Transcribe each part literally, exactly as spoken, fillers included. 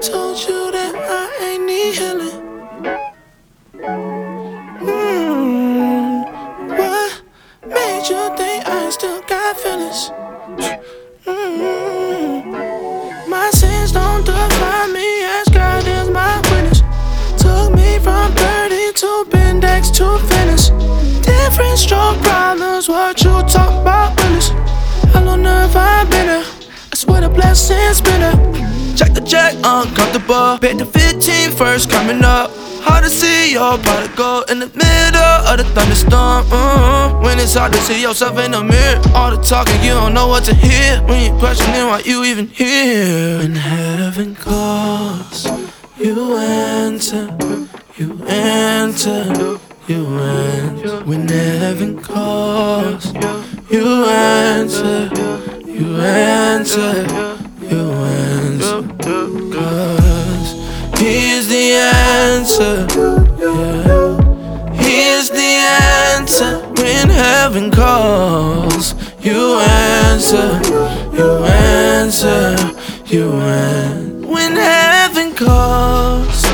told you that I ain't need healing. Mm, what made you think I still got feelings? Mm, my sins don't define me, as God is my witness. Took me from thirty to Bendex to Venice. Different stroke problems, what you talk about, willis? I don't know if I've been there. I swear the blessings been there. Check the check, uncomfortable. Paid the fifteen first coming up. Hard to see your prodigal in the middle of the thunderstorm. uh-huh. When it's hard to see yourself in the mirror, all the talking, you don't know what to hear. When you're questioning why you even here. When heaven calls, you answer, you enter, you answer. When heaven calls, you answer, you answer, you answer. Cause He is the answer, yeah. He is the answer. When heaven calls, you answer, you answer, you answer. When heaven calls.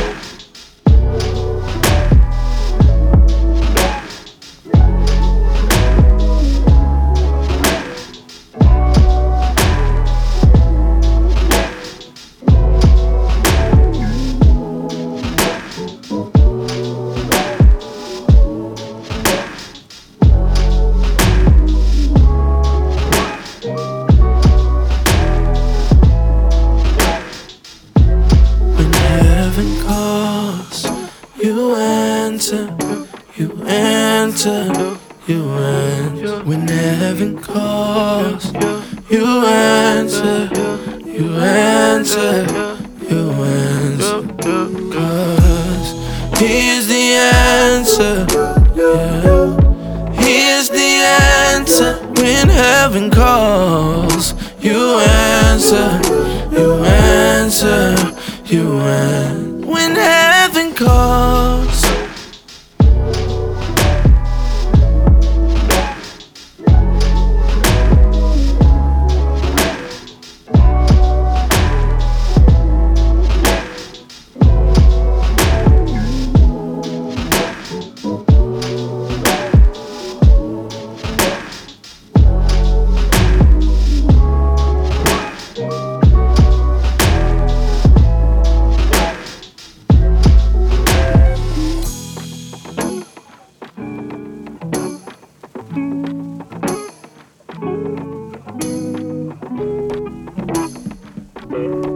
You answer, you answer, you answer. When heaven calls, you answer, you answer, you answer. Cause He is the answer, yeah. He is the answer. When heaven calls, you answer, you answer, you answer. When heaven calls. Thank you.